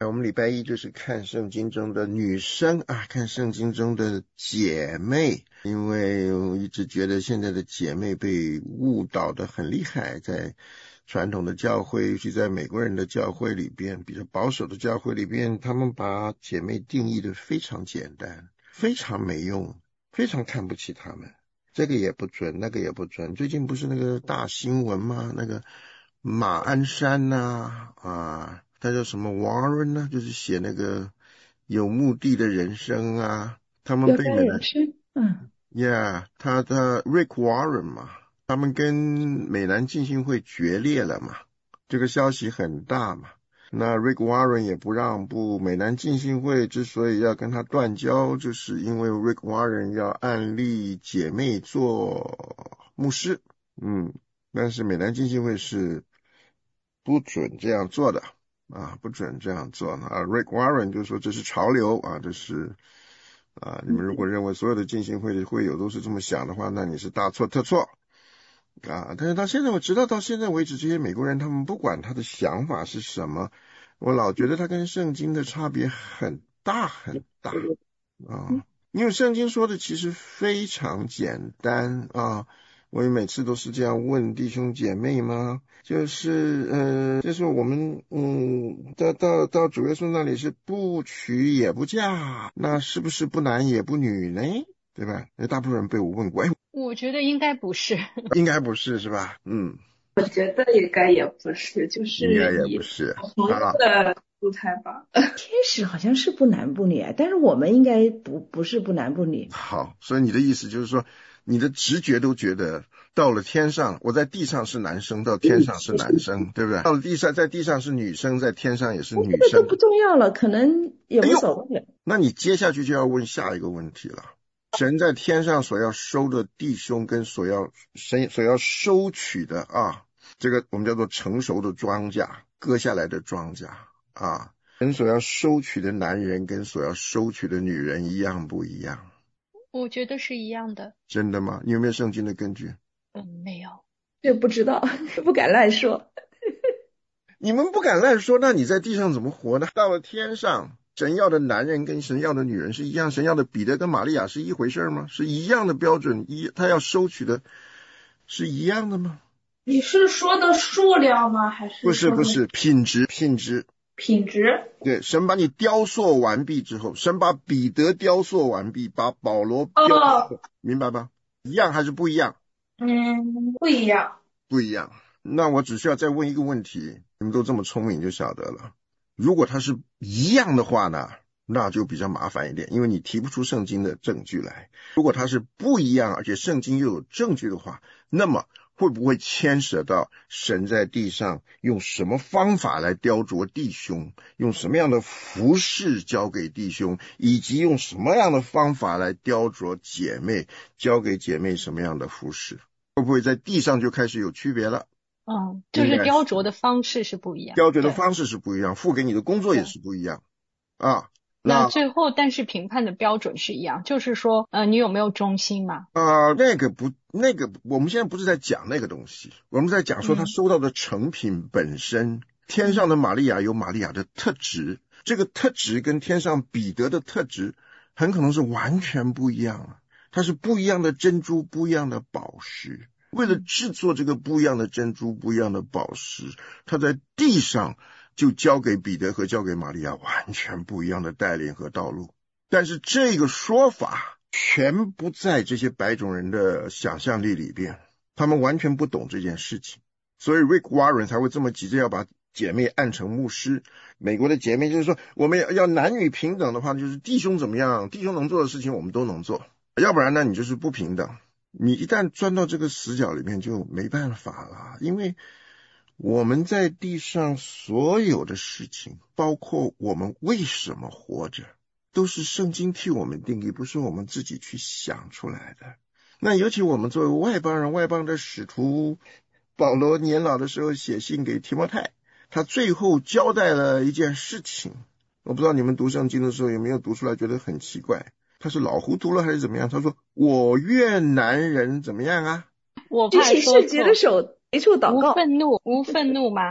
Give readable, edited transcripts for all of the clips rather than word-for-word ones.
我们礼拜一就是看圣经中的女生啊，看圣经中的姐妹，因为我一直觉得现在的姐妹被误导得很厉害，在传统的教会，尤其在美国人的教会里边，比较保守的教会里边，他们把姐妹定义得非常简单，非常没用，非常看不起她们。这个也不准，那个也不准。最近不是那个大新闻吗？那个马鞍山他叫什么 Warren 呢？就是写那个有目的的人生啊，他们有被美男人生， 他的 Rick Warren 嘛，他们跟美南浸信会决裂了嘛，这个消息很大嘛。那 Rick Warren 也不让步，美南浸信会之所以要跟他断交，就是因为 Rick Warren 要按立姐妹做牧师，但是美南浸信会是不准这样做的不准这样做Rick Warren 就说这是潮流这是你们如果认为所有的浸信会的会友都是这么想的话，那你是大错特错但是到现在我直到现在为止，这些美国人他们不管他的想法是什么，我老觉得他跟圣经的差别很大很大因为圣经说的其实非常简单我也每次都是这样问弟兄姐妹嘛，就是我们到主耶稣那里是不娶也不嫁，那是不是不男也不女呢？对吧？大部分人被我问过， 我觉得应该不是。 应该不是吧？ 我觉得应该也不是，就应该是以也不是朋友的姿态吧。 天使好像是不男不女但是我们应该不是不男不女。 好，所以你的意思就是说，你的直觉都觉得到了天上，我在地上是男生，到天上是男生，对不对？到了地上，在地上是女生，在天上也是女生， 这都不重要了，可能也无所谓那你接下去就要问下一个问题了。神在天上所要收的弟兄跟神所要收取的这个我们叫做成熟的庄稼，割下来的庄稼神所要收取的男人跟所要收取的女人一样不一样？ 我觉得是一样的。 真的吗？你有没有圣经的根据？ 没有。 这不知道，不敢乱说。 你们不敢乱说，那你在地上怎么活呢？到了天上，神要的男人跟神要的女人是一样，神要的彼得跟玛利亚是一回事吗？是一样的标准，他要收取的是一样的吗？ 你是说的数量吗？还是不是品质？ 对， 神把你雕塑完毕之后，神把彼得雕塑完毕，把保罗雕塑明白吧？一样还是不一样？ 不一样。 不一样。那我只需要再问一个问题，你们都这么聪明就晓得了。如果它是一样的话呢，那就比较麻烦一点，因为你提不出圣经的证据来。如果它是不一样，而且圣经又有证据的话，那么会不会牵扯到神在地上用什么方法来雕琢弟兄，用什么样的服饰交给弟兄，以及用什么样的方法来雕琢姐妹，交给姐妹什么样的服饰？会不会在地上就开始有区别了？ 就是雕琢的方式是不一样， 雕琢的方式是不一样，付给你的工作也是不一样那最后但是评判的标准是一样，就是说你有没有忠心嘛？ 那个我们现在不是在讲那个东西，我们在讲说他收到的成品本身。天上的玛利亚有玛利亚的特质，这个特质跟天上彼得的特质很可能是完全不一样它是不一样的珍珠，不一样的宝石。为了制作这个不一样的珍珠，不一样的宝石，他在地上就交给彼得和交给玛利亚完全不一样的带领和道路。但是这个说法全不在这些白种人的想象力里边，他们完全不懂这件事情，所以 Rick Warren 才会这么急着要把姐妹按成牧师。美国的姐妹就是说，我们要男女平等的话，就是弟兄怎么样，弟兄能做的事情我们都能做，要不然呢你就是不平等。你一旦钻到这个死角里面就没办法了，因为我们在地上所有的事情，包括我们为什么活着，都是圣经替我们定义，不是我们自己去想出来的。那尤其我们作为外邦人，外邦的使徒保罗年老的时候写信给提摩太，他最后交代了一件事情，我不知道你们读圣经的时候有没有读出来觉得很奇怪，他是老糊涂了还是怎么样？他说我愿男人怎么样我举起圣洁的手，一处祷告。 无愤怒吗？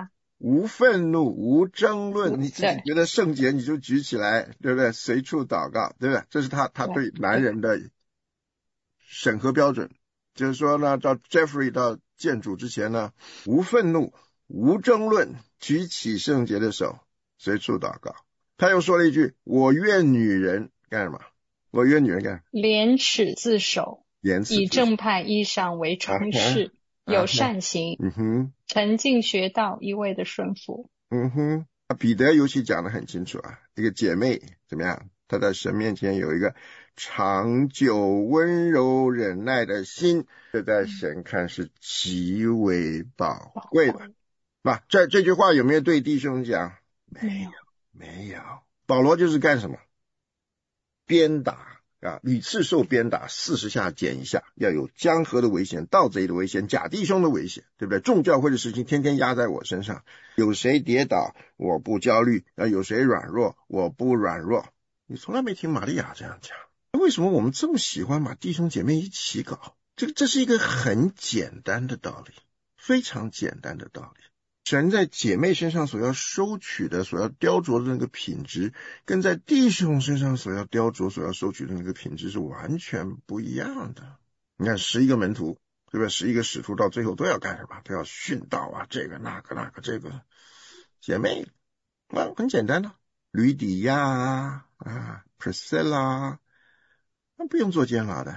无愤怒，无争论，你自己觉得圣洁你就举起来，对不对？随处祷告，对不对？这是他对男人的审核标准。就是说呢，到 Jeffrey 到见主之前呢，无愤怒，无争论，举起圣洁的手，随处祷告。他又说了一句，我愿女人干什么？我愿女人干什么？ 廉耻自守，以正派衣裳为充饰，有善行，沉静学道，一味的顺服。 彼得尤其讲得很清楚啊，一个姐妹怎么样？她在神面前有一个长久温柔忍耐的心，这在神看是极为宝贵的。这句话有没有对弟兄讲？没有。保罗就是干什么？鞭打啊，屡次受鞭打，40下减一下，要有江河的危险，盗贼的危险，假弟兄的危险，对不对？众教会的事情天天压在我身上，有谁跌倒我不焦虑，有谁软弱我不软弱。你从来没听玛利亚这样讲，为什么我们这么喜欢把弟兄姐妹一起搞？这是一个很简单的道理，非常简单的道理。神在姐妹身上所要收取的，所要雕琢的那个品质，跟在弟兄身上所要雕琢、所要收取的那个品质是完全不一样的。你看11个门徒，对不对？11个使徒到最后都要干什么？都要殉道啊，这个那个这个。姐妹很简单的，吕底亚Priscilla 不用做监牢的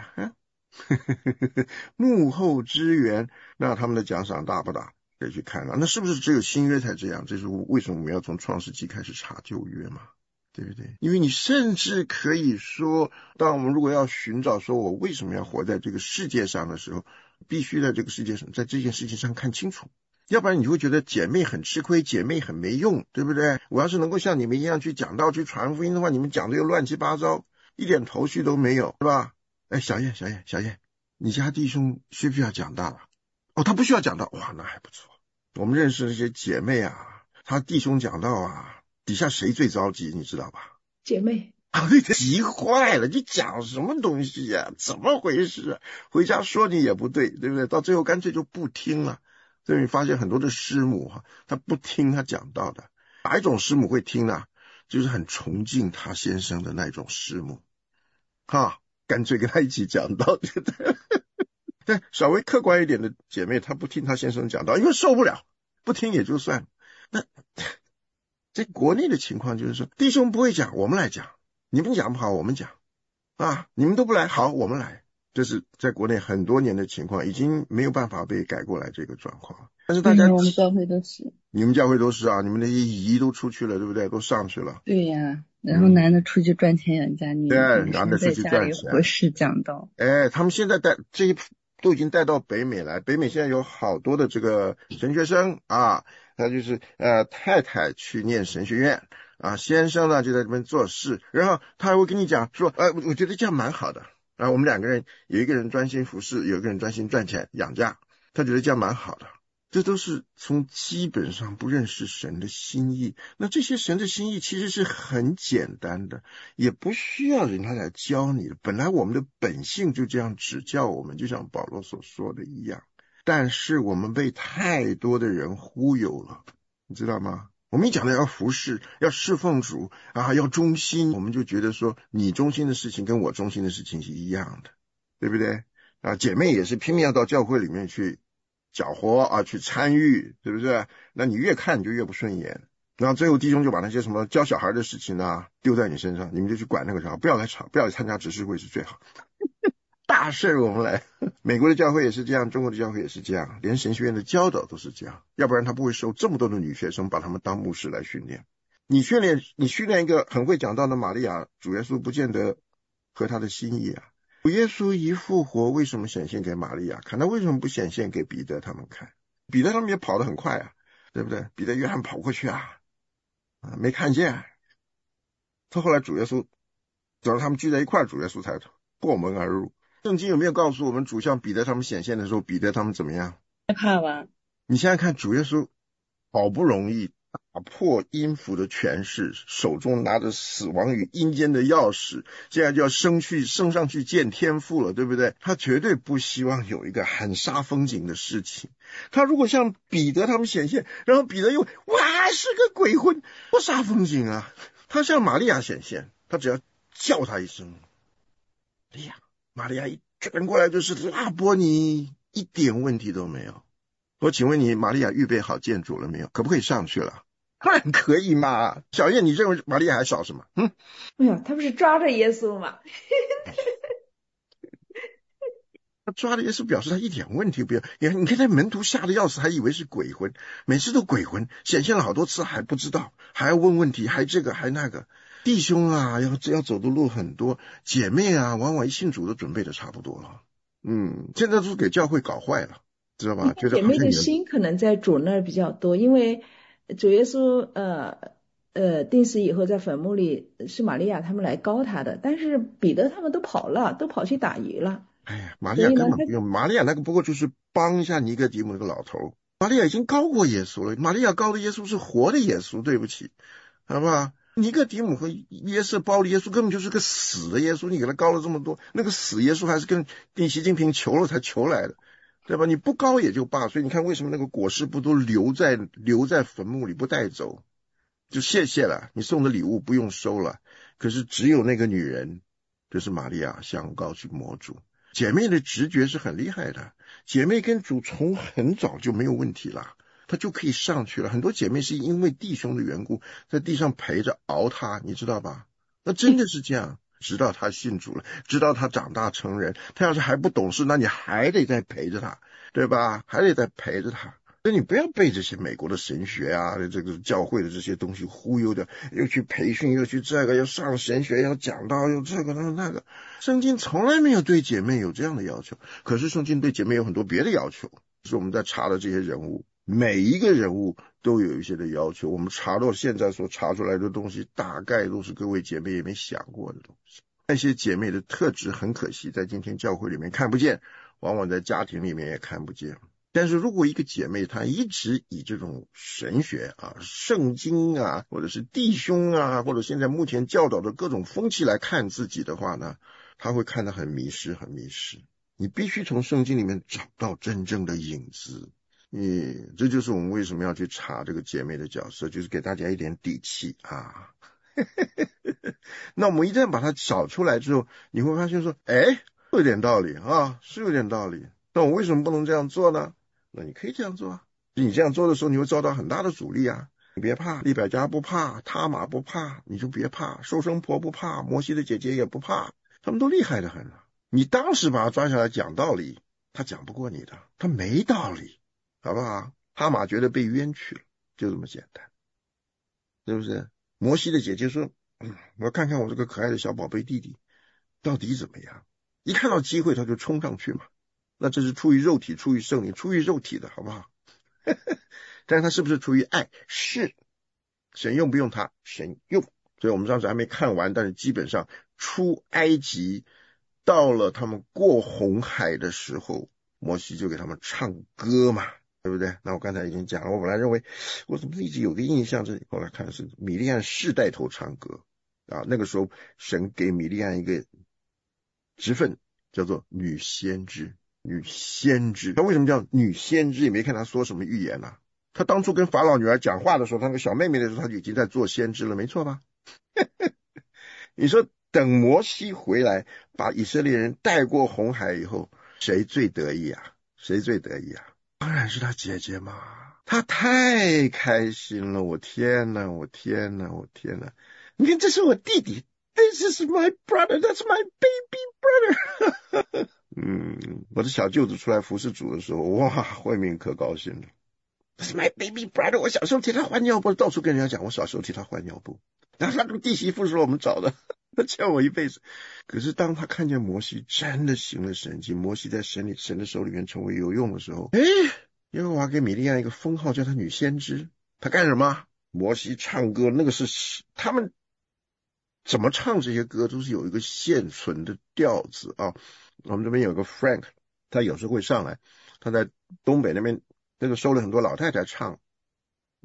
幕后支援，那他们的奖赏大不大？可以去看了。那是不是只有新约才这样？这是为什么我们要从创世纪开始查旧约嘛？对不对？因为你甚至可以说，当我们如果要寻找说我为什么要活在这个世界上的时候，必须在这个世界上，在这件事情上看清楚，要不然你就会觉得姐妹很吃亏，姐妹很没用，对不对？我要是能够像你们一样去讲道、去传福音的话，你们讲的又乱七八糟，一点头绪都没有，是吧？小燕，你家弟兄需不需要讲道啊？他不需要讲道，哇，那还不错。我们认识这些姐妹啊，她弟兄讲道啊，底下谁最着急你知道吧？ 姐妹急坏了，你讲什么东西呀？怎么回事？回家说你也不对，对不对？到最后干脆就不听了。所以你发现很多的师母她不听她讲道的。哪一种师母会听呢？就是很崇敬她先生的那种师母干脆跟她一起讲道，对不对？但稍微客观一点的姐妹，她不听她先生讲道，因为受不了，不听也就算了。那在国内的情况就是说，弟兄不会讲，我们来讲；你们讲不好，我们讲你们都不来，好，我们来。这是在国内很多年的情况，已经没有办法被改过来这个状况。但是大家， 我们教会都是， 你们教会都是你们那些姨都出去了，对不对？都上去了。 对呀。然后男的出去赚钱养家，女男的出去赚钱， 合适讲道。 他们现在这一都已经带到北美来，北美现在有好多的这个神学生他就是太太去念神学院先生呢就在这边做事，然后他还会跟你讲说我觉得这样蛮好的我们2个人有一个人专心服侍，有一个人专心赚钱养家，他觉得这样蛮好的。这都是从基本上不认识神的心意。那这些神的心意其实是很简单的，也不需要人家来教你的，本来我们的本性就这样指教我们，就像保罗所说的一样。但是我们被太多的人忽悠了，你知道吗？我们一讲的要服侍，要侍奉主要忠心，我们就觉得说你忠心的事情跟我忠心的事情是一样的，对不对？姐妹也是拼命要到教会里面去搅和去参与，对不对？那你越看你就越不顺眼，然后最后弟兄就把那些什么教小孩的事情丢在你身上，你们就去管那个啥，不要来吵，不要来参加执事会是最好。大事我们来，美国的教会也是这样，中国的教会也是这样，连神学院的教导都是这样，要不然他不会收这么多的女学生把他们当牧师来训练。你训练一个很会讲道的玛利亚，主耶稣不见得合他的心意主耶稣一复活，为什么显现给玛利亚看？他为什么不显现给彼得他们看？彼得他们也跑得很快对不对？彼得约翰跑过去没看见。他后来主耶稣等到他们聚在一块，主耶稣才破门而入。圣经有没有告诉我们主向彼得他们显现的时候，彼得他们怎么样？ 害怕吧？ 你现在看主耶稣好不容易打破阴府的权势，手中拿着死亡与阴间的钥匙，现在就要升上去见天父了，对不对？他绝对不希望有一个很煞风景的事情。他如果像彼得他们显现，然后彼得又哇是个鬼魂，不煞风景啊。他向玛利亚显现，他只要叫他一声，哎呀，玛利亚一转过来就是拉波尼，一点问题都没有。我请问你，玛利亚预备好见主了没有？可不可以上去了？当然可以嘛。小燕，你认为玛利亚还少什么？ 没有，他不是抓着耶稣吗？ 他抓着耶稣表示他一点问题不有。你看他门徒吓得要死，还以为是鬼魂，每次都鬼魂显现了好多次还不知道，还要问问题，还这个还那个。弟兄啊，要走的路很多，姐妹啊，往往一信主都准备的差不多了。现在都是给教会搞坏了，知道吧？觉得姐妹的心可能在主那儿比较多，因为主耶稣定死以后在坟墓里是玛利亚他们来告他的，但是彼得他们都跑了，都跑去打鱼了。 哎呀，玛利亚根本不用，玛利亚那个不过就是帮一下尼哥底母那个老头。玛利亚已经高过耶稣了，玛利亚高的耶稣是活的耶稣，对不起，好不好？尼哥底母和约瑟包的耶稣根本就是个死的耶稣，你给他高了这么多，那个死耶稣还是跟习近平求了才求来的，对吧？你不高也就罢，所以你看为什么那个裹尸布都留在坟墓里不带走，就谢谢了，你送的礼物不用收了。可是只有那个女人，就是玛利亚向高去摸主。姐妹的直觉是很厉害的，姐妹跟主从很早就没有问题了，她就可以上去了。很多姐妹是因为弟兄的缘故在地上陪着熬他，你知道吧？那真的是这样，直到他信主了，直到他长大成人，他要是还不懂事，那你还得再陪着他，对吧？还得再陪着他。所以你不要被这些美国的神学啊，这个教会的这些东西忽悠的，又去培训，又去这个，又上神学，要讲道，又这个那个。圣经从来没有对姐妹有这样的要求，可是圣经对姐妹有很多别的要求。是我们在查的这些人物，每一个人物都有一些的要求，我们查到现在所查出来的东西，大概都是各位姐妹也没想过的东西。那些姐妹的特质很可惜在今天教会里面看不见，往往在家庭里面也看不见。但是如果一个姐妹她一直以这种神学啊、圣经啊，或者是弟兄啊，或者现在目前教导的各种风气来看自己的话呢，她会看得很迷失，很迷失。你必须从圣经里面找到真正的影子。这就是我们为什么要去查这个姐妹的角色，就是给大家一点底气啊。那我们一旦把它找出来之后，你会发现说，有点道理啊，是有点道理。那我为什么不能这样做呢？那你可以这样做啊，你这样做的时候你会遭到很大的阻力啊。你别怕，利百加不怕，他玛不怕，你就别怕，收生婆不怕，摩西的姐姐也不怕，他们都厉害得很了。你当时把他抓下来讲道理，他讲不过你的，他没道理，好不好？他玛觉得被冤屈了，就这么简单，是不是？摩西的姐姐说，我要看看我这个可爱的小宝贝弟弟到底怎么样，一看到机会他就冲上去嘛。那这是出于肉体，出于圣灵，出于肉体的，好不好？但是他是不是出于爱？是。神用不用他？神用。所以我们上次还没看完，但是基本上出埃及到了他们过红海的时候，摩西就给他们唱歌嘛，对不对？那我刚才已经讲了，我本来认为我怎么一直有个印象，这后来看是米利暗是带头唱歌啊。那个时候神给米利暗一个职分，叫做女先知。女先知，他为什么叫女先知？也没看他说什么预言啊。他当初跟法老女儿讲话的时候，他那个小妹妹的时候，他就已经在做先知了，没错吧？你说等摩西回来把以色列人带过红海以后，谁最得意啊？谁最得意啊？当然是他姐姐嘛。他太开心了，我天哪，我天哪，我天哪！你看，这是我弟弟 ，This is my brother, that's my baby brother 。我的小舅子出来服侍主的时候，哇，慧敏可高兴了。That's my baby brother， 我小时候替他换尿布，到处跟人家讲我小时候替他换尿布。然后那个弟媳妇是我们找的，他欠我一辈子。可是当他看见摩西真的行了神迹，摩西在神的手里面成为有用的时候，耶和华给米利暗一个封号，叫他女先知。他干什么？摩西唱歌，那个是他们怎么唱这些歌都是有一个现存的调子啊。我们这边有个 Frank， 他有时候会上来，他在东北那边那个收了很多老太太唱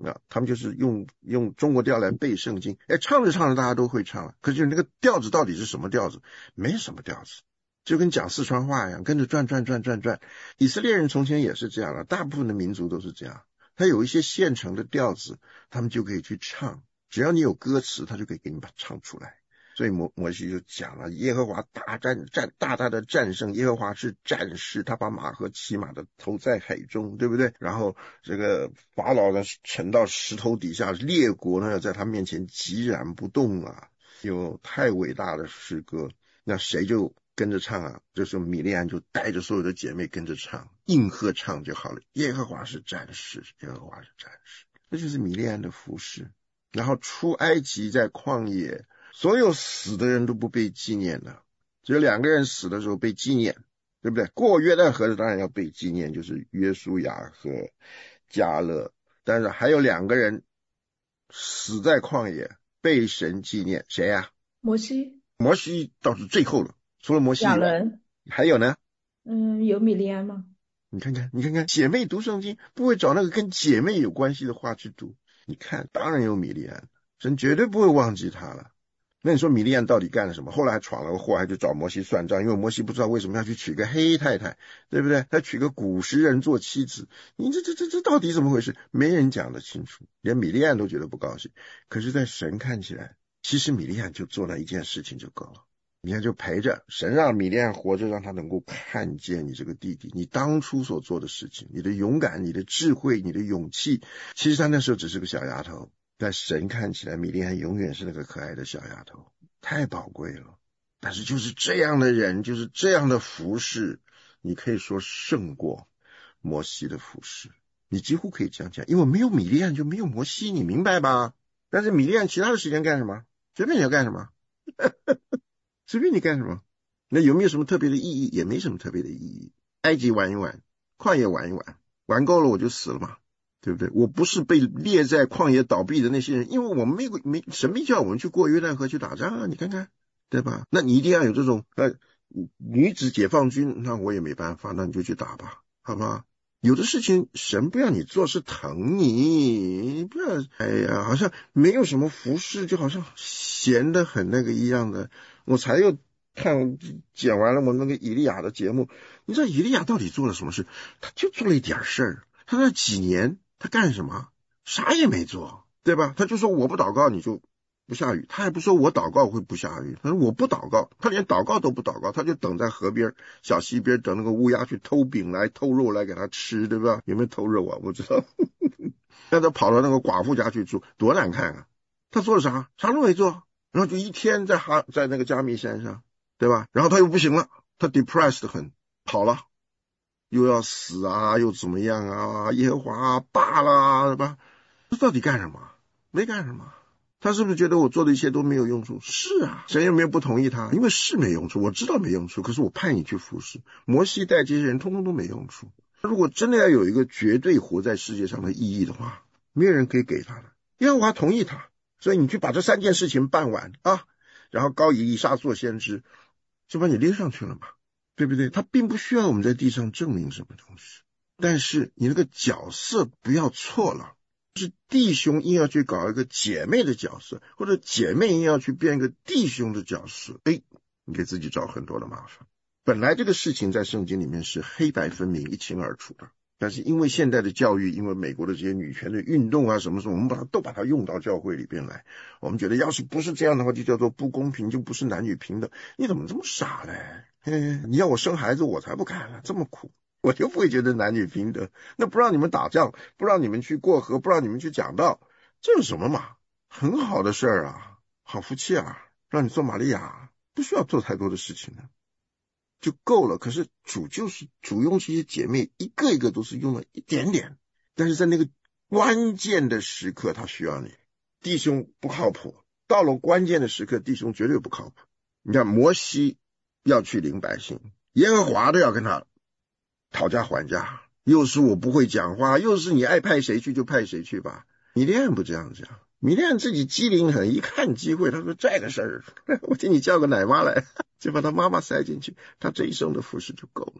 他们就是用中国调来背圣经，唱着唱着大家都会唱了，可是那个调子到底是什么调子？没什么调子，就跟讲四川话一样，跟着转。以色列人从前也是这样的，大部分的民族都是这样，他有一些现成的调子，他们就可以去唱，只要你有歌词，他就可以给你把它唱出来。所以摩西就讲了，耶和华大大的战胜，耶和华是战士，他把马和骑马的投在海中，对不对？然后这个法老呢沉到石头底下，列国呢要在他面前寂然不动啊，有太伟大的诗歌，那谁就跟着唱啊？这时候米利暗就带着所有的姐妹跟着唱，应和唱就好了。耶和华是战士，耶和华是战士，这就是米利暗的服事。然后出埃及在旷野，所有死的人都不被纪念了，只有2个人死的时候被纪念，对不对？过约旦河的当然要被纪念，就是约书亚和迦勒，但是还有2个人死在旷野被神纪念，谁呀？ 摩西倒是最后了，除了摩西以外， 2人还有呢？ 有米利暗吗？ 你看看，姐妹读圣经不会找那个跟姐妹有关系的话去读，你看当然有米利暗，神绝对不会忘记他了。那你说米利暗到底干了什么？后来还闯了个祸，还就找摩西算账，因为摩西不知道为什么要去娶个黑太太，对不对？他娶个古时人做妻子，你这到底怎么回事？没人讲得清楚，连米利暗都觉得不高兴。可是在神看起来，其实米利暗就做了一件事情就够了。你看，就陪着神让米利暗活着，让他能够看见你这个弟弟，你当初所做的事情，你的勇敢，你的智慧，你的勇气。其实他那时候只是个小丫头，但神看起来米利暗永远是那个可爱的小丫头，太宝贵了。但是就是这样的人，就是这样的服事，你可以说胜过摩西的服事，你几乎可以这样讲，因为没有米利暗就没有摩西，你明白吧？但是米利暗其他的时间干什么？随便你要干什么随便你干什么，那有没有什么特别的意义？也没什么特别的意义。埃及玩一玩，旷野玩一玩，玩够了我就死了嘛，对不对？我不是被列在旷野倒闭的那些人，因为我们神没叫我们去过约旦河去打仗啊，你看看，对吧？那你一定要有这种女子解放军，那我也没办法，那你就去打吧，好吗？有的事情神不要你做，是疼你，不要好像没有什么服事，就好像闲得很那个一样的。我才又剪完了我那个以利亚的节目，你知道以利亚到底做了什么事？他就做了一点事儿，他那几年他干什么？啥也没做，对吧？他就说我不祷告你就不下雨，他还不说我祷告会不下雨，他说我不祷告，他连祷告都不祷告，他就等在河边小溪边等那个乌鸦去偷饼来偷肉来给他吃，对吧？有没有偷肉啊？我知道让他跑到那个寡妇家去住，多难看啊。他做了啥？啥都没做，然后就一天在那个加密山上，对吧？然后他又不行了，他 depressed 很，跑了，又要死啊，又怎么样啊？耶和华罢了，对吧？这到底干什么？没干什么。他是不是觉得我做的一切都没有用处？是啊，神有没有不同意他？因为是没用处，我知道没用处，可是我派你去服侍。摩西带这些人通通都没用处。如果真的要有一个绝对活在世界上的意义的话，没有人可以给他的。耶和华同意他，所以你去把这3件事情办完啊，然后膏以利沙做先知，就把你列上去了嘛，对不对？他并不需要我们在地上证明什么东西，但是你那个角色不要错了。是弟兄硬要去搞一个姐妹的角色，或者姐妹硬要去变一个弟兄的角色，你给自己找很多的麻烦。本来这个事情在圣经里面是黑白分明一清二楚的，但是因为现代的教育，因为美国的这些女权的运动啊什么，我们都把它用到教会里边来。我们觉得要是不是这样的话，就叫做不公平，就不是男女平等。你怎么这么傻嘞？你要我生孩子我才不干了，这么苦我就不会觉得男女平等。那不让你们打仗，不让你们去过河，不让你们去讲道，这有什么嘛？很好的事儿啊，好福气啊，让你做玛利亚，不需要做太多的事情的就够了。可是主用这些姐妹一个一个都是用了一点点，但是在那个关键的时刻他需要你。弟兄不靠谱，到了关键的时刻弟兄绝对不靠谱。你看摩西要去领百姓，耶和华都要跟他讨价还价，又是我不会讲话，又是你爱派谁去就派谁去吧。米利暗不这样讲，米利暗自己机灵很，一看机会，他说这个事儿我替你叫个奶妈来，就把他妈妈塞进去，他这一生的服侍就够了。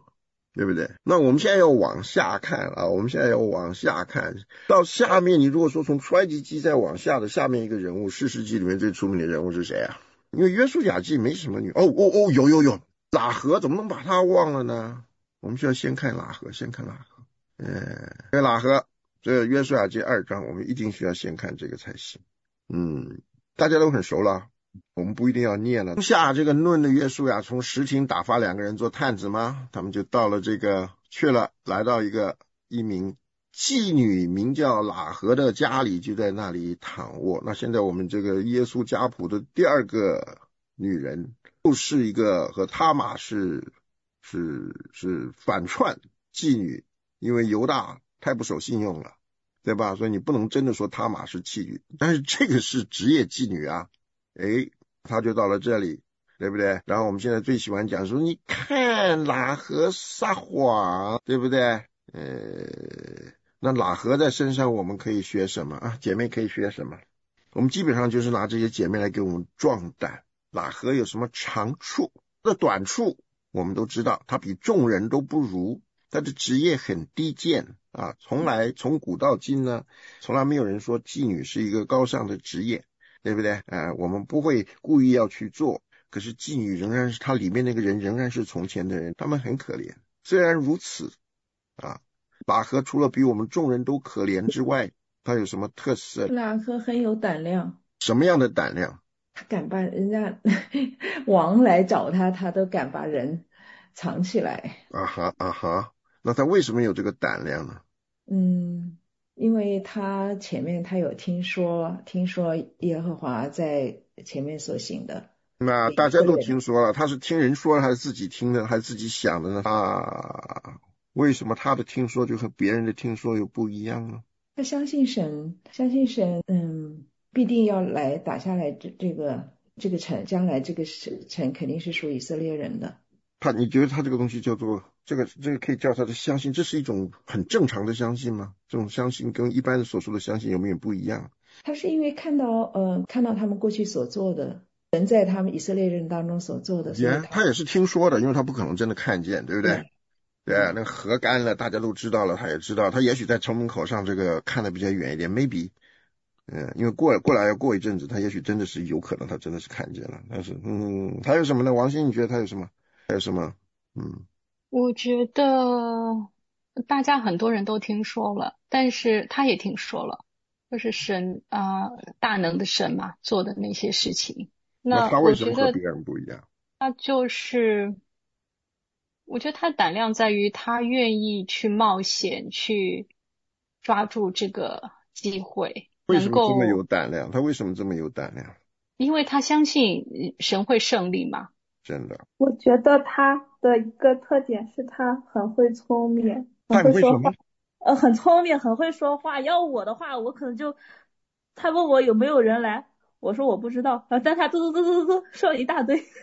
对不对？那我们现在要往下看啊，我们现在要往下看，到下面你如果说从出埃及记再往下的下面一个人物，士师记里面最出名的人物是谁啊？因为约书亚记没什么女，有喇合，怎么能把他忘了呢？我们需要先看喇合，这个喇合，这个约书亚记2章，我们一定需要先看这个才行。大家都很熟了，我们不一定要念了。下这个嫩的约书亚从什亭打发2个人做探子吗？他们就到了这个去了，来到一名妓女名叫喇合的家里，就在那里躺卧。那现在我们这个耶稣家谱的第2个女人，就是一个和他玛是反串妓女，因为犹大太不守信用了，对吧？所以你不能真的说他玛是妓女，但是这个是职业妓女啊。他就到了这里，对不对？然后我们现在最喜欢讲说，你看喇合撒谎，对不对？那喇合在身上我们可以学什么啊？姐妹可以学什么？我们基本上就是拿这些姐妹来给我们壮胆。喇合有什么长处？他的短处我们都知道，他比众人都不如，他的职业很低贱啊，从古到今呢，从来没有人说妓女是一个高尚的职业，对不对？我们不会故意要去做，可是妓女仍然是他里面那个人，仍然是从前的人，他们很可怜。虽然如此啊，喇合除了比我们众人都可怜之外，他有什么特色？ 喇合很有胆量。 什么样的胆量？ 他敢把人家王来找他，他都敢把人藏起来。 那他为什么有这个胆量呢？ 因为他前面他有听说耶和华在前面所行的。 那大家都听说了，他是听人说还是自己听的，还是自己想的呢？为什么他的听说就和别人的听说又不一样呢？ 他相信神，必定要来打下来这个城，将来这个城肯定是属以色列人的。 你觉得他这个东西叫做这个可以叫他的相信，这是一种很正常的相信吗？这种相信跟一般的所说的相信有没有不一样？ 他是因为看到他们过去所做的，神在他们以色列人当中所做的，所以他也是听说的，因为他不可能真的看见，对不对？对，那个河干了，大家都知道了，他也知道，他也许在城门口上这个看得比较远一点 ，maybe。因为过来要过一阵子，他也许真的是有可能他真的是看见了，但是还有什么呢？王鑫，你觉得他有什么？还有什么？ 我觉得大家很多人都听说了，但是他也听说了，就是神大能的神嘛做的那些事情。 那他为什么和别人不一样？ 他就是我觉得他胆量在于他愿意去冒险，去抓住这个机会。 为什么这么有胆量？他为什么这么有胆量？ 因为他相信神会胜利嘛。 真的， 我觉得他的一个特点是他很会聪明， 很会说话， 很聪明，很会说话。要我的话，我可能就他问我有没有人来，我说我不知道，但他嘟说一大堆。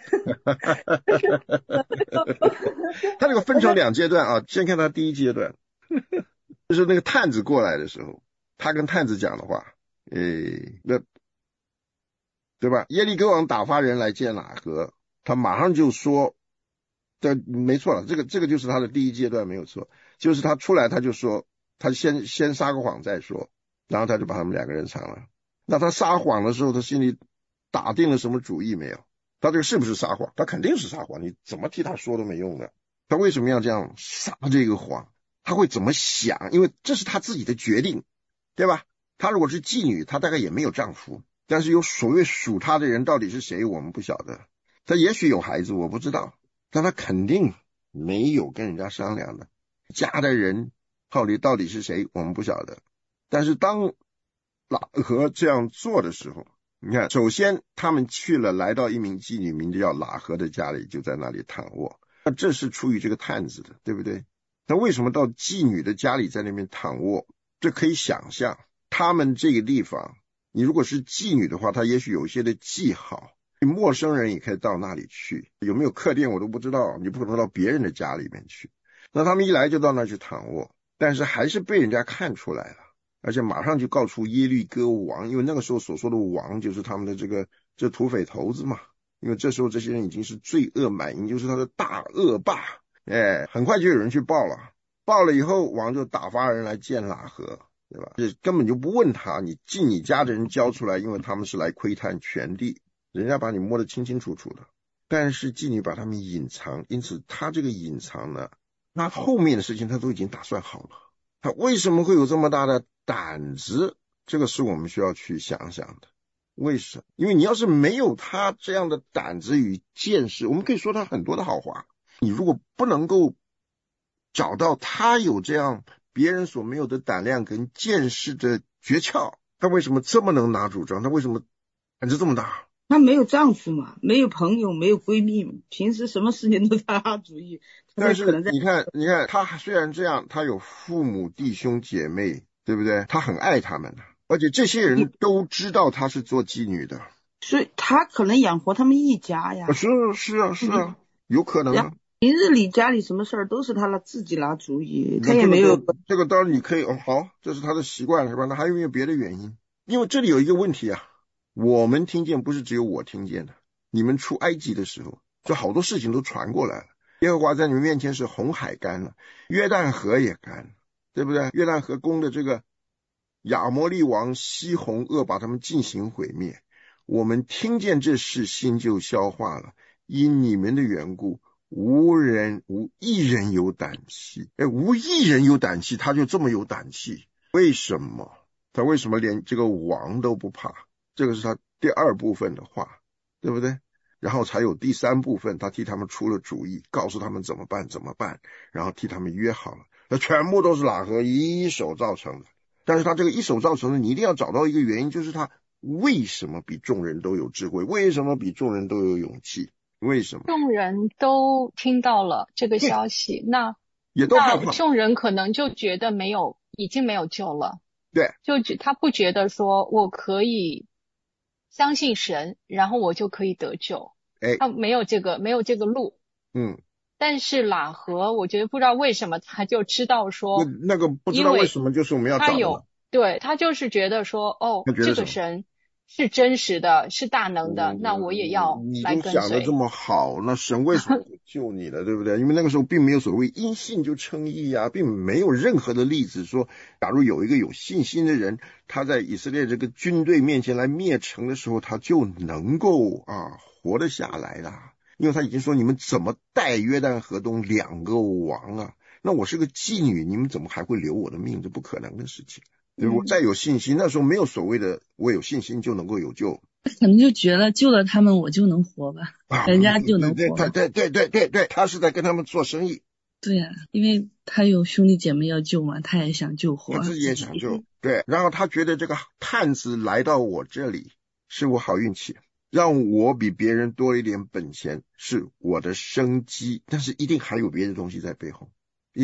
他这个分成2阶段啊，先看他第一阶段，就是那个探子过来的时候，他跟探子讲的话，那对吧？耶利哥王打发人来见喇合，他马上就说，没错了，这个就是他的第一阶段，没有错，就是他出来他就说，他先撒个谎再说，然后他就把他们2个人藏了。那他撒谎的时候，他心里打定了什么主意没有？他这个是不是撒谎？他肯定是撒谎，你怎么替他说都没用的。他为什么要这样撒这个谎？他会怎么想？因为这是他自己的决定，对吧？他如果是妓女，他大概也没有丈夫，但是有所谓属他的人到底是谁，我们不晓得。他也许有孩子，我不知道，但他肯定没有跟人家商量的。家的人到底是谁，我们不晓得。但是当喇合这样做的时候，你看，首先他们去了，来到一名妓女名字叫喇合的家里，就在那里躺卧。那这是出于这个探子的，对不对？那为什么到妓女的家里在那边躺卧？这可以想象，他们这个地方，你如果是妓女的话，他也许有一些的记号，陌生人也可以到那里去，有没有客店我都不知道，你不可能到别人的家里面去。那他们一来就到那去躺卧，但是还是被人家看出来了，而且马上就告诉耶利哥王，因为那个时候所说的王就是他们的这土匪头子嘛，因为这时候这些人已经是罪恶满盈，就是他的大恶霸， 很快就有人去报了，报了以后王就打发人来见喇合，对吧？这根本就不问他，你进你家的人交出来，因为他们是来窥探权地，人家把你摸得清清楚楚的。但是妓女把他们隐藏，因此他这个隐藏呢，那后面的事情他都已经打算好了。他为什么会有这么大的胆子？这个是我们需要去想想的。为什么？因为你要是没有他这样的胆子与见识，我们可以说他很多的好话，你如果不能够找到他有这样别人所没有的胆量跟见识的诀窍，他为什么这么能拿主张？他为什么胆子这么大？ 她没有丈夫嘛，没有朋友，没有闺蜜嘛，平时什么事情都她拉主意。 但是你看，他虽然这样，他有父母弟兄姐妹，对不对？他很爱他们，而且这些人都知道他是做妓女的， 所以他可能养活他们一家呀。 是啊，有可能啊。 平日里家里什么事儿都是他自己拿主意，他也没有这个当然你可以好，这是他的习惯是吧？那还有没有别的原因？因为这里有一个问题啊，我们听见不是只有我听见的，你们出埃及的时候，就好多事情都传过来了。耶和华在你们面前是红海干了，约旦河也干了，对不对？约旦河攻的这个亚摩利王西宏恶把他们进行毁灭，我们听见这事心就消化了，因你们的缘故无一人有胆气。无一人有胆气，他就这么有胆气，为什么？他为什么连这个王都不怕？这个是他第二部分的话，对不对？然后才有第三部分，他替他们出了主意，告诉他们怎么办，然后替他们约好了，那全部都是喇合一手造成的。但是他这个一手造成的，你一定要找到一个原因，就是他为什么比众人都有智慧，为什么比众人都有勇气，为什么？ 众人都听到了这个消息，那也都害怕， 众人可能就觉得已经没有救了。 对， 他不觉得说我可以相信神，然后我就可以得救。他没有这个路。但是喇合，我觉得不知道为什么他就知道说， 那个不知道为什么就是我们要找的。 对，他就是觉得说，这个神是真实的，是大能的，那我也要来跟随。 你都想得这么好，那神为什么不救你了，对不对？因为那个时候并没有所谓因信就称义啊，并没有任何的例子说，假如有一个有信心的人，他在以色列这个军队面前来灭城的时候，他就能够活得下来的。因为他已经说，你们怎么带约旦河东2个王啊？那我是个妓女，你们怎么还会留我的命？这不可能的事情。我再有信心，那时候没有所谓的我有信心就能够有救， 可能就觉得救了他们我就能活吧，人家就能活。 对，他是在跟他们做生意。 对啊，因为他有兄弟姐妹要救嘛，他也想救活， 他自己也想救。对，然后他觉得这个探子来到我这里是我好运气，让我比别人多一点本钱是我的生机，但是一定还有别的东西在背后，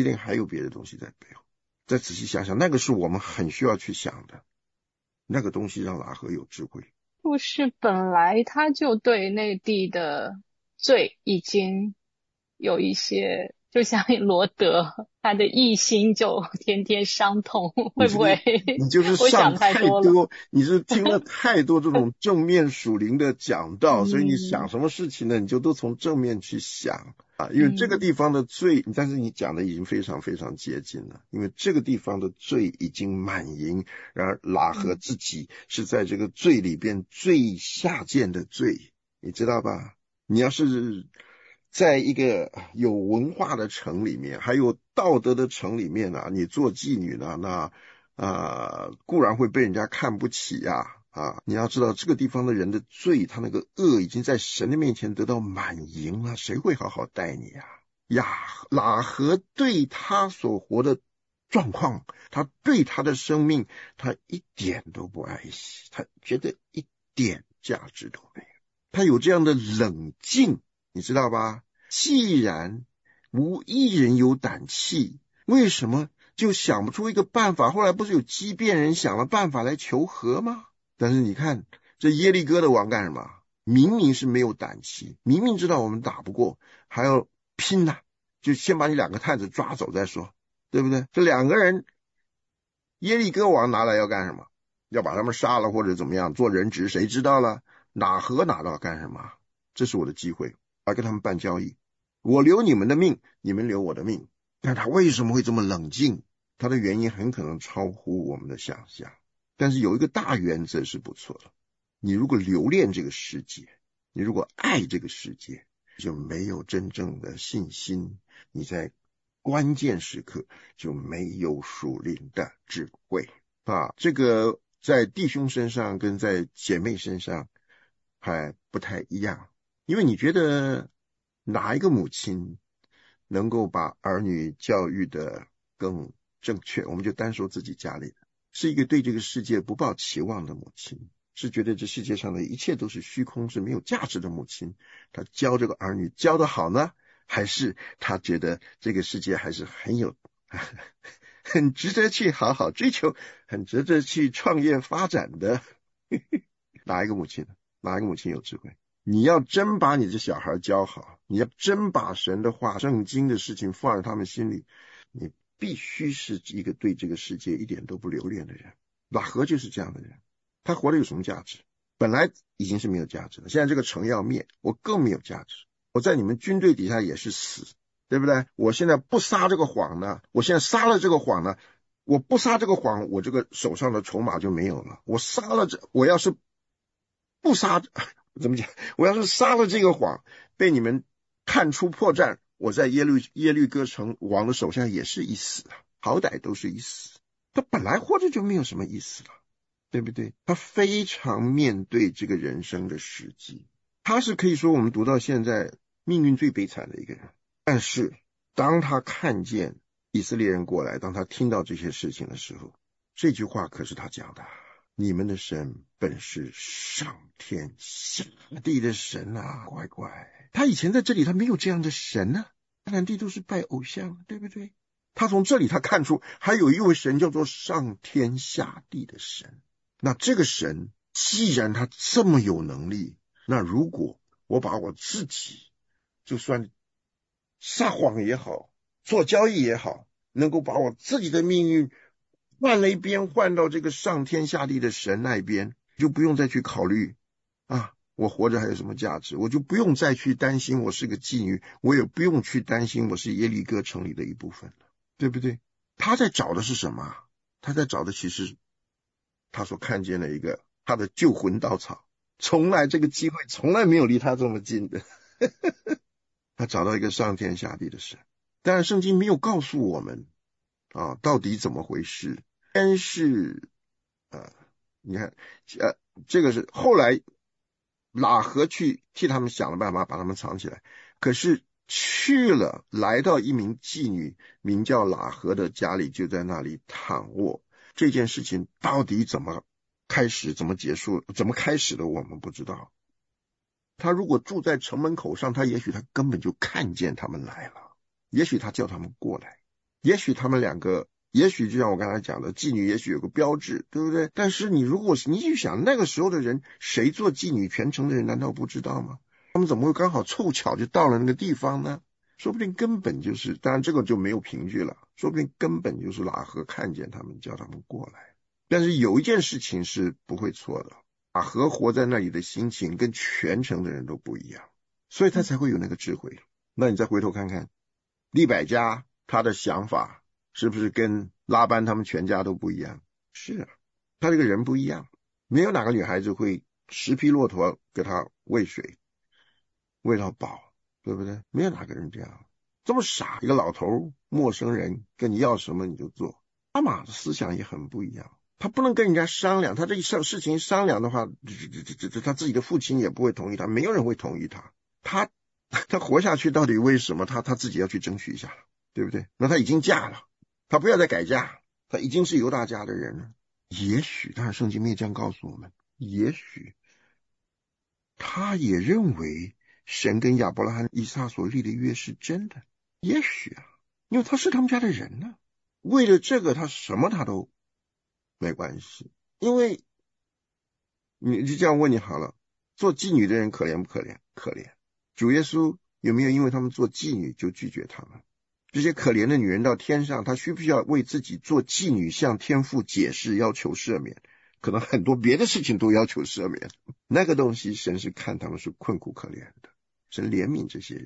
再仔细想想，那个是我们很需要去想的，那个东西让喇合有智慧。 就是本来他就对那地的罪已经有一些，就像罗德，他的一心就天天伤痛，会不会？ 你就是上太多，你是听了太多这种正面属灵的讲道，所以你想什么事情呢，你就都从正面去想因为这个地方的罪，但是你讲的已经非常非常接近了，因为这个地方的罪已经满盈，然而喇合自己是在这个罪里边最下贱的罪，你知道吧？你要是在一个有文化的城里面，还有道德的城里面你做妓女呢，那固然会被人家看不起你要知道这个地方的人的罪，他那个恶已经在神的面前得到满盈了，谁会好好待你喇合对他所活的状况，他对他的生命，他一点都不爱惜，他觉得一点价值都没有，他有这样的冷静，你知道吧？既然无一人有胆气，为什么就想不出一个办法？后来不是有畸变人想了办法来求和吗？但是你看这耶利哥的王干什么？明明是没有胆气，明明知道我们打不过，还要拼就先把你2个探子抓走再说，对不对？这2个人耶利哥王拿来要干什么？要把他们杀了或者怎么样做人质，谁知道了？喇合拿到干什么？这是我的机会，来跟他们办交易， 我留你们的命，你们留我的命。但他为什么会这么冷静？他的原因很可能超乎我们的想象。但是有一个大原则是不错的，你如果留恋这个世界，你如果爱这个世界，就没有真正的信心，你在关键时刻就没有属灵的智慧啊。这个在弟兄身上跟在姐妹身上还不太一样，因为你觉得哪一个母亲能够把儿女教育的更正确？我们就单说自己家里的，是一个对这个世界不抱期望的母亲，是觉得这世界上的一切都是虚空，是没有价值的母亲。她教这个儿女教得好呢，还是她觉得这个世界还是很值得去好好追求，很值得去创业发展的？哪一个母亲呢？哪一个母亲有智慧？你要真把你这小孩教好，你要真把神的话圣经的事情放在他们心里，你必须是一个对这个世界一点都不留恋的人。喇合就是这样的人，他活得有什么价值？本来已经是没有价值了，现在这个城要灭，我更没有价值。我在你们军队底下也是死，对不对？我现在不撒这个谎呢，我现在撒了这个谎呢，我不撒这个谎，我这个手上的筹码就没有了。我撒了我要是不撒，怎么讲？我要是撒了这个谎，被你们看出破绽，我在耶律哥城王的手下也是一死啊，好歹都是一死。他本来活着就没有什么意思了，对不对？他非常面对这个人生的时机，他是可以说我们读到现在命运最悲惨的一个人。但是当他看见以色列人过来，当他听到这些事情的时候，这句话可是他讲的：你们的神本是上天下地的神啊，乖乖。他以前在这里他没有这样的神啊，满地都是拜偶像，对不对？他从这里他看出还有一位神叫做上天下地的神。那这个神既然他这么有能力，那如果我把我自己就算撒谎也好，做交易也好，能够把我自己的命运换了一边，换到这个上天下地的神那边，就不用再去考虑啊，我活着还有什么价值？我就不用再去担心我是个妓女，我也不用去担心我是耶利哥城里的一部分了，对不对？他在找的是什么？他在找的其实他所看见了一个他的救魂稻草，从来这个机会从来没有离他这么近的他找到一个上天下地的神。当然圣经没有告诉我们啊，到底怎么回事？但是你看这个是后来喇合去替他们想了办法把他们藏起来，可是去了来到一名妓女名叫喇合的家里，就在那里躺卧。这件事情到底怎么开始怎么结束怎么开始的我们不知道。他如果住在城门口上，他也许他根本就看见他们来了，也许他叫他们过来，也许他们两个，也许就像我刚才讲的，妓女也许有个标志，对不对？但是你去想那个时候的人，谁做妓女，全城的人难道不知道吗？他们怎么会刚好凑巧就到了那个地方呢？说不定根本就是，当然这个就没有凭据了，说不定根本就是喇合看见他们叫他们过来。但是有一件事情是不会错的，喇合活在那里的心情跟全城的人都不一样，所以他才会有那个智慧。那你再回头看看利百加，他的想法是不是跟拉班他们全家都不一样？是啊，他这个人不一样，没有哪个女孩子会10匹骆驼给他喂水喂到饱，对不对？没有哪个人这样，这么傻，一个老头陌生人跟你要什么你就做。阿玛的思想也很不一样，他不能跟人家商量，他这一事情商量的话，他自己的父亲也不会同意他，没有人会同意他。他活下去到底为什么？他自己要去争取一下，对不对？那他已经嫁了，他不要再改嫁，他已经是犹大家的人了。也许，当然圣经没有这样告诉我们，也许他也认为神跟亚伯拉罕、以撒所立的约是真的，也许啊，因为他是他们家的人呢。为了这个，他什么他都没关系。因为你就这样问你好了，做妓女的人可怜不可怜？可怜。主耶稣有没有因为他们做妓女就拒绝他们？这些可怜的女人到天上，她需不需要为自己做妓女向天父解释，要求赦免？可能很多别的事情都要求赦免。那个东西神是看他们是困苦可怜的，神怜悯这些人。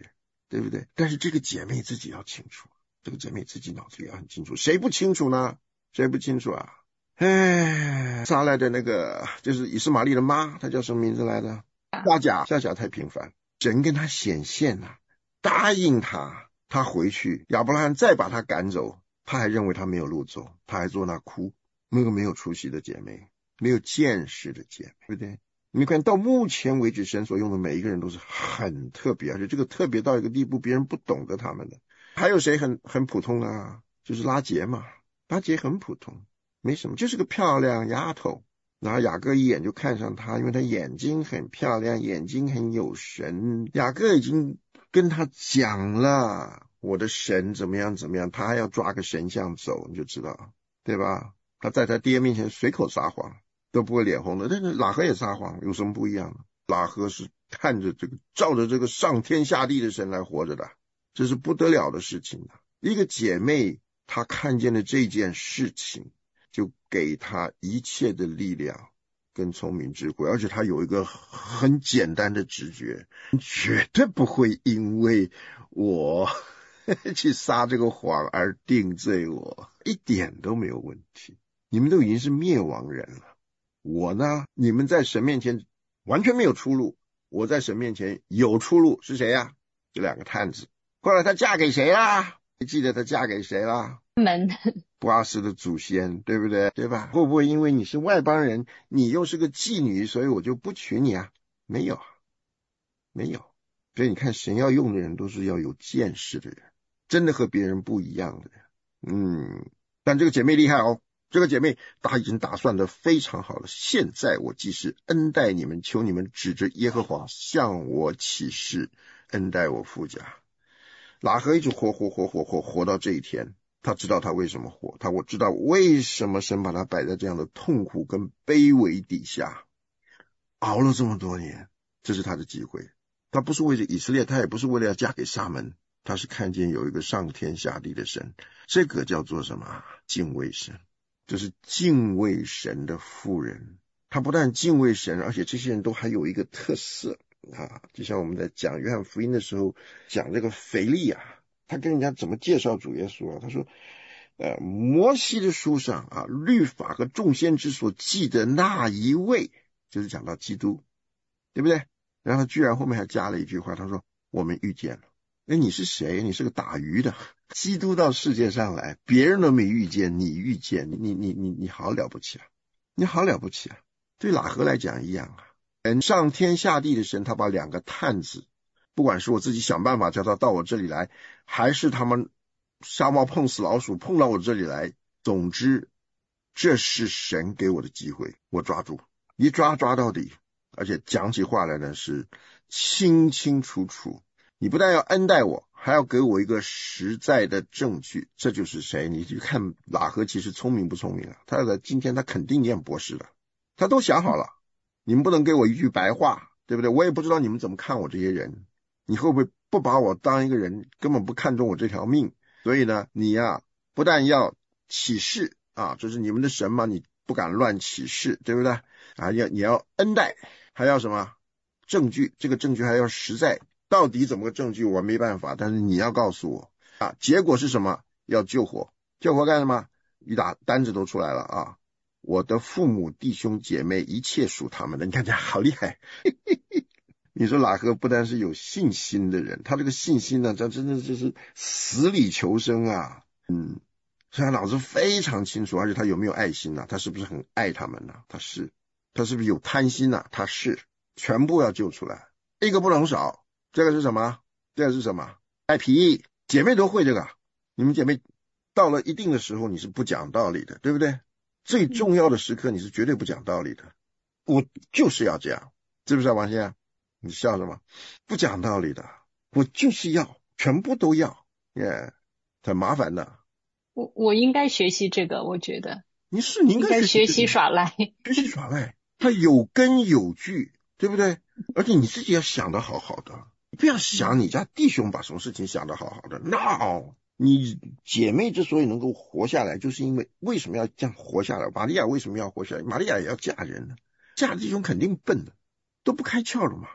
对不对？但是这个姐妹自己要清楚，这个姐妹自己脑子里要很清楚，谁不清楚呢？谁不清楚啊？撒来的那个就是以斯玛利的妈，她叫什么名字来着？夏甲太平凡，神跟他显现啊，答应他回去，亚伯拉罕再把他赶走，他还认为他没有路走，他还坐那哭。那个没有出息的姐妹，没有见识的姐妹，对不对？你看到目前为止神所用的每一个人都是很特别，而且这个特别到一个地步别人不懂得他们的。还有谁很普通啊？就是拉结嘛，拉结很普通，没什么，就是个漂亮丫头。然后雅各一眼就看上她，因为她眼睛很漂亮，眼睛很有神。雅各已经跟他讲了我的神怎么样怎么样，他还要抓个神像走，你就知道，对吧？他在他爹面前随口撒谎都不会脸红的，但是喇合也撒谎，有什么不一样呢？喇合是看着照着这个上天下地的神来活着的，这是不得了的事情。一个姐妹她看见了这件事情，就给她一切的力量跟聪明智慧，而且她有一个很简单的直觉，绝对不会因为我去撒这个谎而定罪我，一点都没有问题。你们都已经是灭亡人了，我呢，你们在神面前完全没有出路，我在神面前有出路，是谁呀？这两个探子。后来她嫁给谁啦？你记得她嫁给谁啦？波阿斯的祖先，对不对？对吧？会不会因为你是外邦人，你又是个妓女，所以我就不娶你啊？没有。所以你看，神要用的人都是要有见识的人，真的和别人不一样的人。但这个姐妹厉害哦，这个姐妹她已经打算的非常好了。现在我既是恩待你们，求你们指着耶和华向我起誓，恩待我父家。喇合一直活到这一天，他知道他为什么活，我知道为什么神把他摆在这样的痛苦跟卑微底下，熬了这么多年，这是他的机会。他不是为了以色列，他也不是为了要嫁给撒门，他是看见有一个上天下地的神，这个叫做什么？敬畏神。这是敬畏神的妇人，他不但敬畏神，而且这些人都还有一个特色就像我们在讲约翰福音的时候讲这个腓利他跟人家怎么介绍主耶稣他说摩西的书上律法和众先知所记的那一位，就是讲到基督，对不对？然后居然后面还加了一句话，他说我们遇见了。你是谁？你是个打鱼的，基督到世界上来，别人都没遇见，你遇见，你好了不起你好了不起对喇合来讲一样上天下地的神，他把两个探子，不管是我自己想办法叫他到我这里来，还是他们瞎猫碰死老鼠碰到我这里来，总之这是神给我的机会，我抓住，一抓到底，而且讲起话来呢是清清楚楚。你不但要恩待我，还要给我一个实在的证据。这就是谁？你去看喇合其实聪明不聪明他在今天他肯定念博士的，他都想好了。你们不能给我一句白话，对不对？我也不知道你们怎么看我这些人，你会不会不把我当一个人，根本不看重我这条命？所以呢，你不但要起誓这是你们的神嘛，你不敢乱起誓，对不对？你要恩待，还要什么证据？这个证据还要实在。到底怎么个证据我没办法，但是你要告诉我结果是什么？要救活干什么？一打单子都出来了我的父母弟兄姐妹一切属他们的。你看这好厉害你说喇合不但是有信心的人，他这个信心呢，这真的就是死里求生所以他脑子非常清楚，而且他有没有爱心他是不是很爱他们他是不是有贪心他是全部要救出来，一个不能少。这个是什么？爱皮意。姐妹都会这个，你们姐妹到了一定的时候你是不讲道理的，对不对？最重要的时刻你是绝对不讲道理的，我就是要这样，是不是王先生？你笑什么？不讲道理的，我就是要全部都要很麻烦的。 我应该学习这个，我觉得你应该学习耍赖， 他有根有据，对不对？而且你自己要想得好好的，你不要想你家弟兄把什么事情想得好好的。你姐妹之所以能够活下来，就是因为为什么要这样活下来？玛利亚为什么要活下来？玛利亚也要嫁人呢，嫁弟兄肯定笨的，都不开窍了嘛。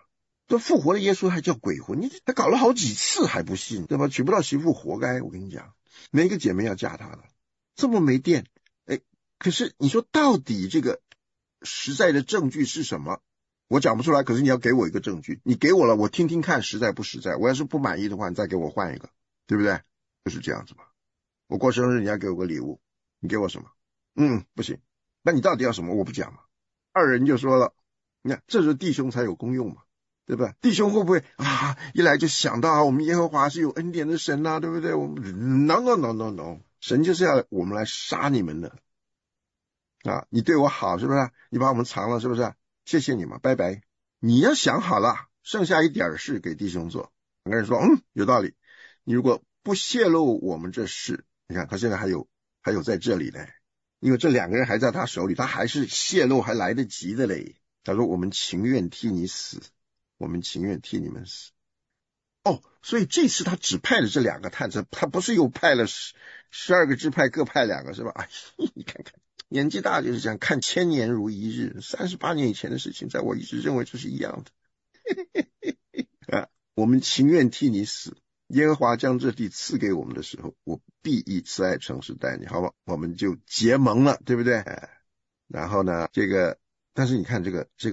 这复活的耶稣还叫鬼魂，他搞了好几次还不信，对吧？娶不到媳妇活该，我跟你讲，每个姐妹要嫁他的，这么没电。可是你说到底这个实在的证据是什么？我讲不出来，可是你要给我一个证据，你给我了，我听听看实在不实在，我要是不满意的话，你再给我换一个，对不对？就是这样子嘛。我过生日你要给我个礼物，你给我什么？不行，那你到底要什么？我不讲嘛。二人就说了，你看这是弟兄才有功用嘛，对吧？弟兄会不会一来就想到我们耶和华是有恩典的神对不对？我们 no， 神就是要我们来杀你们的你对我好是不是？你把我们藏了是不是？谢谢你嘛，拜拜。你要想好了，剩下一点事给弟兄做。两个人说有道理，你如果不泄露我们这事，你看他现在还有在这里呢，因为这2个人还在他手里，他还是泄露还来得及的嘞。他说我们情愿替你死，我们情愿替你们死。所以这次他只派了这2个探子，他不是又派了12个支派各派2个是吧？你看看年纪大就是这样，看1000年如一日，38年以前的事情在我一直认为这是一样的我们情愿替你死，耶和华将这地赐给我们的时候，我必以慈爱诚实待你，好吧？我们就结盟了，对不对？然后呢但是你看这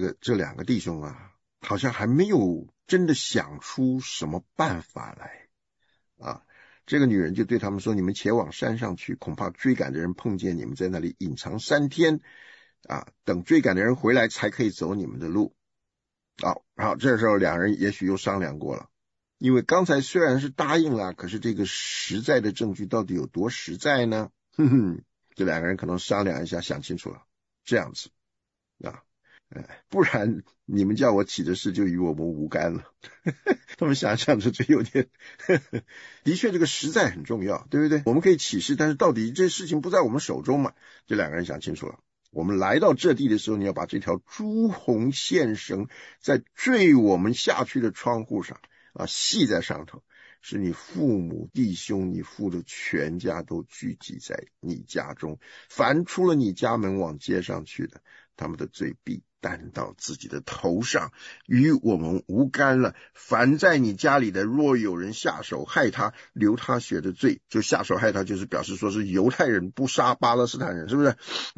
2个弟兄好像还没有真的想出什么办法来这个女人就对他们说，你们且往山上去，恐怕追赶的人碰见你们在那里隐藏3天等追赶的人回来才可以走你们的路好，这时候2人也许又商量过了，因为刚才虽然是答应了，可是这个实在的证据到底有多实在呢？这2个人可能商量一下，想清楚了，这样子不然你们叫我起的事就与我们无干了他们想想这有点的确这个实在很重要，对不对？我们可以起誓，但是到底这事情不在我们手中嘛。这2个人想清楚了，我们来到这地的时候，你要把这条朱红线绳在坠我们下去的窗户上系在上头，使你父母弟兄你父的全家都聚集在你家中，凡出了你家门往街上去的，他们的罪必担到自己的头上，与我们无干了。凡在你家里的，若有人下手害他，流他血的罪，就下手害他，就是表示说是犹太人不杀巴勒斯坦人，是不是？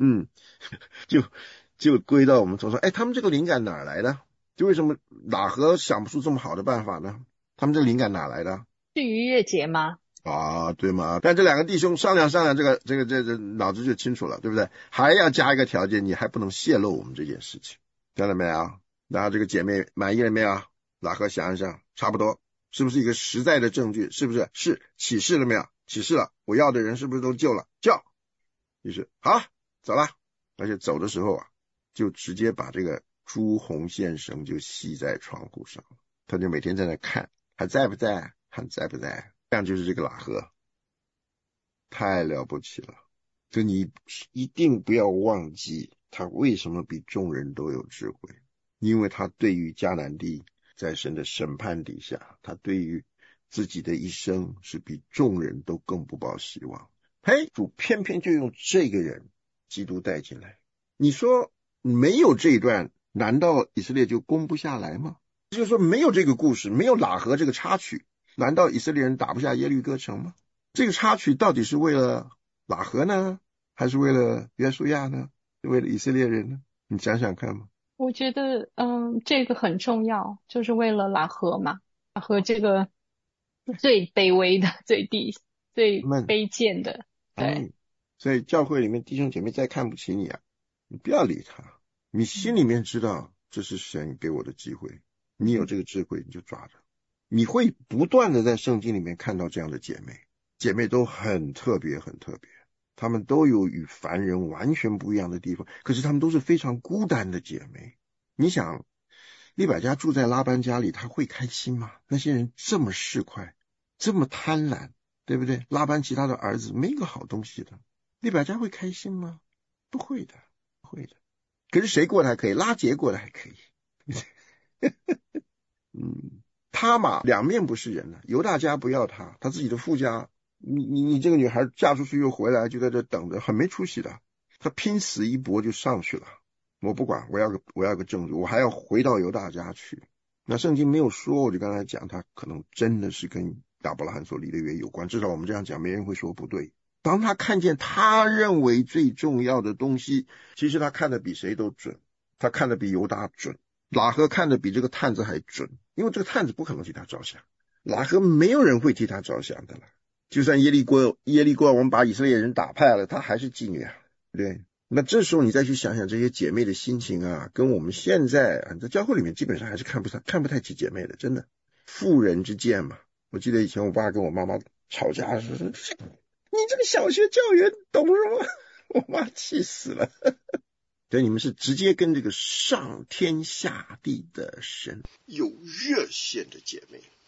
就归到我们头上。他们这个灵感哪来的？就为什么喇合想不出这么好的办法呢？他们这个灵感哪来的？ 是逾越节吗？ 对吗？但这2个弟兄商量，这脑子就清楚了，对不对？还要加一个条件，你还不能泄露我们这件事情，看到没有？然后这个姐妹满意了没有？喇合想一想，差不多，是不是一个实在的证据？是不是？是启示了没有？启示了，我要的人是不是都救了？救，于是好走了，而且走的时候就直接把这个朱红线绳就系在窗户上，他就每天在那看，还在不在？还在不在？这样就是这个喇合，太了不起了。就你一定不要忘记他为什么比众人都有智慧，因为他对于迦南地在神的审判底下，他对于自己的一生是比众人都更不抱希望。主偏偏就用这个人基督带进来，你说没有这一段，难道以色列就攻不下来吗？就是说没有这个故事，没有喇合这个插曲，难道以色列人打不下耶律哥城吗？这个插曲到底是为了喇合呢，还是为了约书亚呢？是为了以色列人呢？你想想看嘛。 我觉得这个很重要，就是为了喇合嘛，喇合这个最卑微的、最卑贱的，对。 所以教会里面弟兄姐妹再看不起你你不要理他，你心里面知道这是神给我的机会，你有这个智慧你就抓着。你会不断的在圣经里面看到这样的姐妹都很特别很特别，她们都有与凡人完全不一样的地方，可是她们都是非常孤单的姐妹。你想利百加住在拉班家里，他会开心吗？那些人这么市侩，这么贪婪，对不对？拉班其他的儿子没一个好东西的，利百加会开心吗？不会的，不会的。可是谁过得还可以？拉结过得还可以他嘛两面不是人了，犹大家不要他，他自己的父家，你这个女孩嫁出去又回来，就在这等着，很没出息的。他拼死一搏就上去了，我不管，我要个证据，我还要回到犹大家去。 那圣经没有说，我就刚才讲，他可能真的是跟亚伯拉罕所立的约有关，至少我们这样讲，没人会说不对。当他看见他认为最重要的东西，其实他看的比谁都准，他看的比犹大准，喇合看的比这个探子还准，因为这个探子不可能替他着想，喇合没有人会替他着想的了。就算耶利哥我们把以色列人打败了，他还是妓女啊，对不对？那这时候你再去想想这些姐妹的心情啊，跟我们现在在教会里面基本上还是看不太起姐妹的，真的。妇人之见嘛，我记得以前我爸跟我妈妈吵架说你这个小学教员懂什么？我妈气死了。对，你们是直接跟这个上天下地的神有热线的姐妹。